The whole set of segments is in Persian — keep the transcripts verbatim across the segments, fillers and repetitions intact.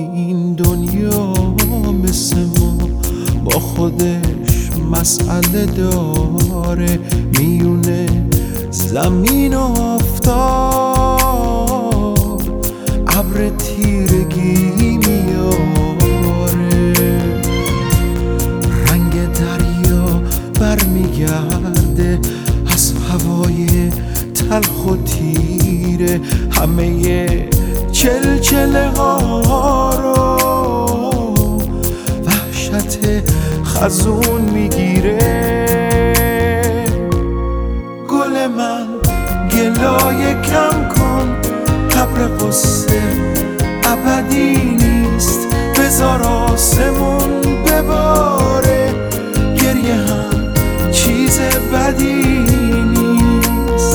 این دنیا مثل ما با خودش مسئله داره، میونه زمین و آفتاب ابر تیرگی میاره، رنگ دریا برمیگرده از هوای تلخ و تیره، همه چلچله ها رو وحشت خزون میگیره. گل من گلای کم کن، ابر قصه ابدی نیست، بذار آسمون بباره، گریه هم چیز بدی نیست.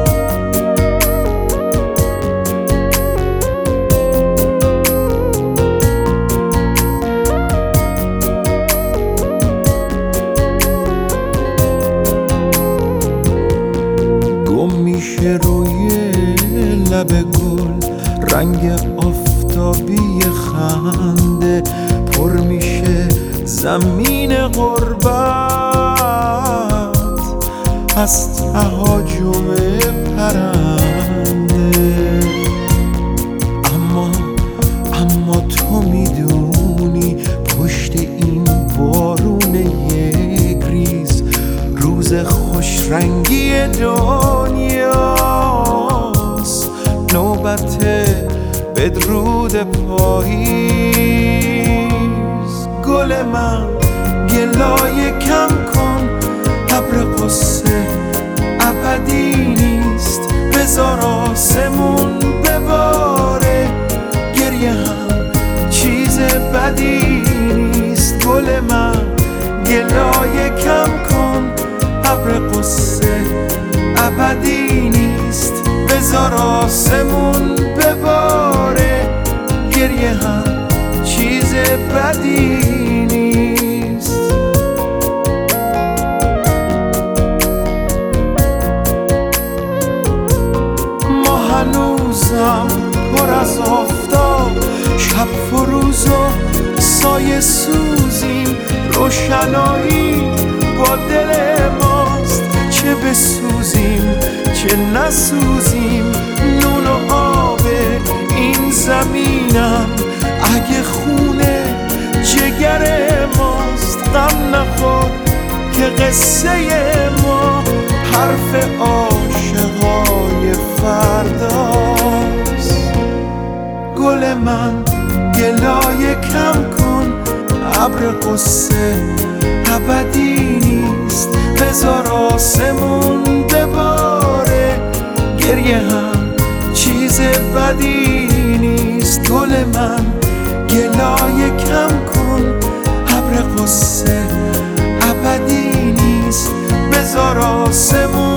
گم میشه روی لب گل رنگ آفتابی خنده، پر میشه زمین غربت از تهاجم پرنده. اما اما تو میدونی پشت این بارون یک ریز روز خوش رنگی دنیاست، نوبت بدرود پاییز. گل من گلای کم کن، ابر قصه ابدی نیست، بذار آسمون بباره، گریه هم چیز بدی نیست. گل من گلای کم کن، ابر قصه ابدی نیست، بذار آسمون بباره، گریه هم چیز بدی نیست. ما هنوزم پر از آفتاب، شب فروز و سایه سوزیم، روشنایی با دل ماست، چه بسوزیم چه نسوزیم، نون و آب این زمینم اگه خونه جگر ماست. غم نخور که قصه ما حرف عاشقای فرداست. گل من گلای کم کن، ابر قصه ابدی نیست، بذار آسمون بباره، گریه هم چیز بدی نیست. گل من گلای کم کن، ابر قصه ابدی نیست، بذار آسمون